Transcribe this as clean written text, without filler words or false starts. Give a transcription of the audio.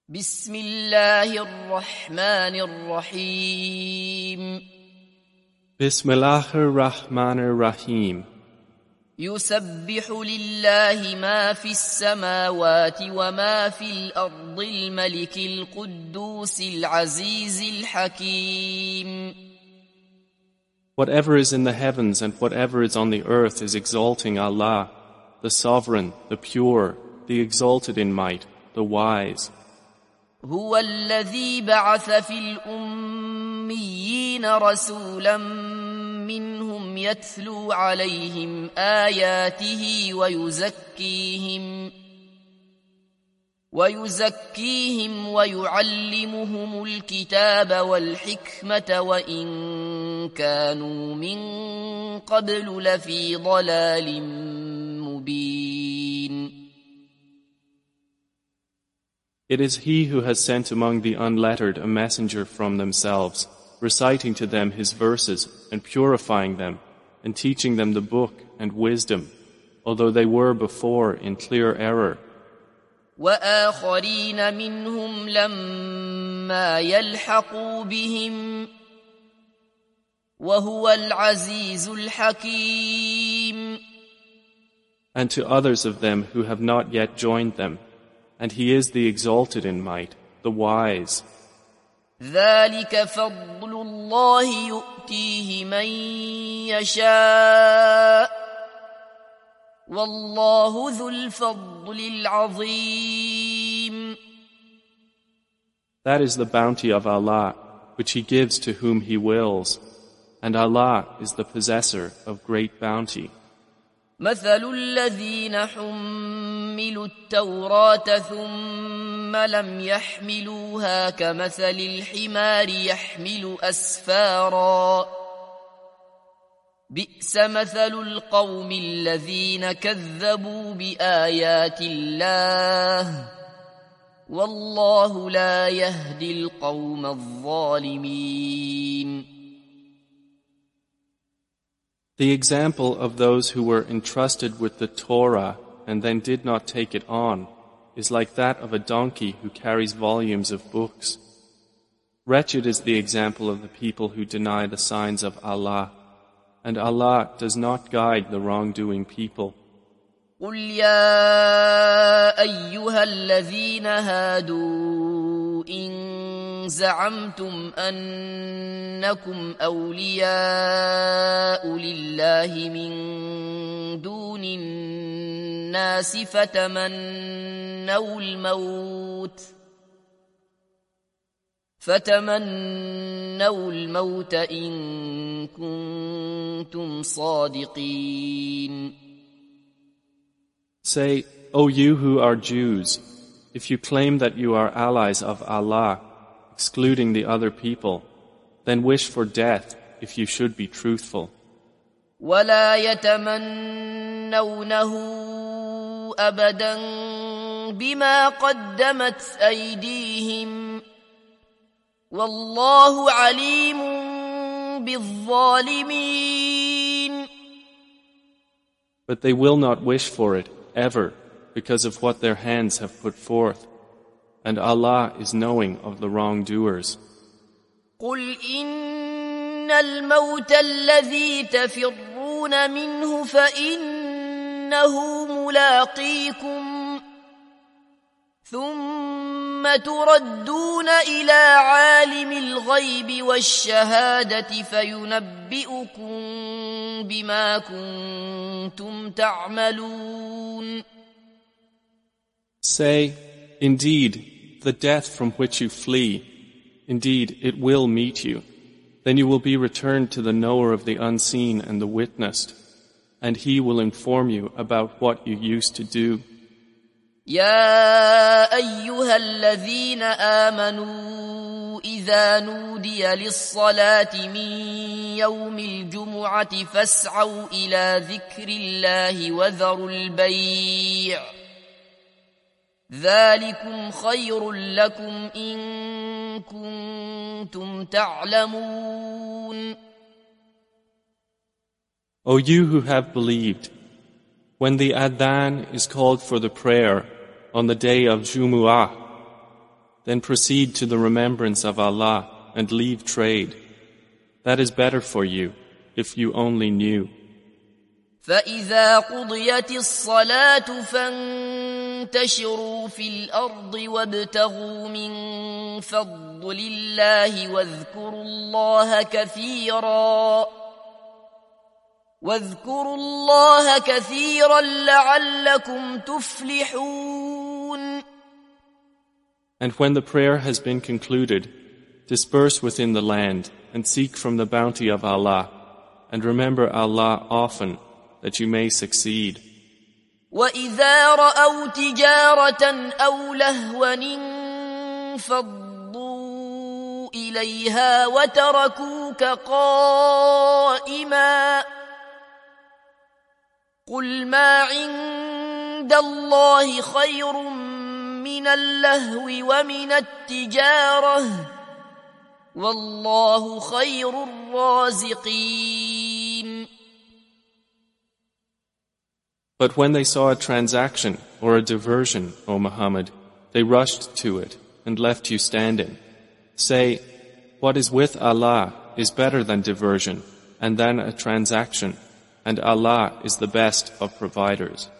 بسم الله الرحمن الرحيم Bismillahir Rahmanir Rahim. يسبح لله ما في السماوات وما في الأرض الملك القدوس العزيز الحكيم. Whatever is in the heavens and whatever is on the earth is exalting Allah, the Sovereign, the Pure, the Exalted in might, the Wise. هو الذي بعث في الأميين رسولا منهم يتلو عليهم آياته ويزكيهم ويعلمهم الكتاب والحكمة وإن كانوا من قبل لفي ضلال مبين. It is He who has sent among the unlettered a messenger from themselves, reciting to them His verses and purifying them, and teaching them the book and wisdom, although they were before in clear error. وآخرين منهم لما يلحقوا بهم وهو العزيز الحكيم. And to others of them who have not yet joined them, and He is the Exalted in might, the Wise. ذلك فضل الله يؤتيه من يشاء والله ذو الفضل العظيم. That is the bounty of Allah, which He gives to whom He wills, and Allah is the possessor of great bounty. مثل الذين حملوا التوراة ثم لم يحملوها كمثل الحمار يحمل أسفارا بئس مثل القوم الذين كذبوا بآيات الله والله لا يهدي القوم الظالمين. The example of those who were entrusted with the Torah and then did not take it on is like that of a donkey who carries volumes of books. Wretched is the example of the people who deny the signs of Allah, and Allah does not guide the wrongdoing people. قل يا أيها الذين هادوا إن زعمتم أنكم أولياء لله من دون الناس فتمنوا الموت إن كنتم صادقين. Say, O you who are Jews, if you claim that you are allies of Allah, excluding the other people, then wish for death if you should be truthful. ولا يتمنونه أبدا بما قدمت أيديهم والله عليم بالظالمين. But they will not wish for it ever because of what their hands have put forth, and Allah is knowing of the wrongdoers. قل إن الموت الذي تفرون منه فإنه ملاقيكم ثم تردون إلى عالم الغيب والشهادة فينبئكم بما كنتم تعملون. Say, indeed, the death from which you flee, indeed, it will meet you. Then you will be returned to the knower of the unseen and the witnessed, and he will inform you about what you used to do. يا أيها الذين آمنوا إذا نودي للصلاة من يوم الجمعة فاسعوا إلى ذكر الله وذروا البيع ذلكم خير لكم إن كنتم تعلمون. O you who have believed, when the adhan is called for the prayer on the day of Jumu'ah, Then proceed to the remembrance of Allah and leave trade. That is better for you, if you only knew. فإذا قضيت الصلاة فانتشروا في الأرض وابتغوا من فضل الله واذكروا الله كثيرا لعلكم تفلحون. And when the prayer has been concluded, disperse within the land and seek from the bounty of Allah, and remember Allah often, that you may succeed. وَإِذَا رَأَوْا تِجَارَةً أَوْ لَهْوًا انفَضُّوا إِلَيْهَا وَتَرَكُوكَ قَائِمًا قُلْ مَا عِندَ اللَّهِ خَيْرٌ مِّنَ اللَّهْوِ وَمِنَ التِّجَارَةِ وَاللَّهُ خَيْرُ الرَّازِقِينَ. But when they saw a transaction or a diversion, O Muhammad, they rushed to it and left you standing. Say, what is with Allah is better than diversion and than a transaction, and Allah is the best of providers.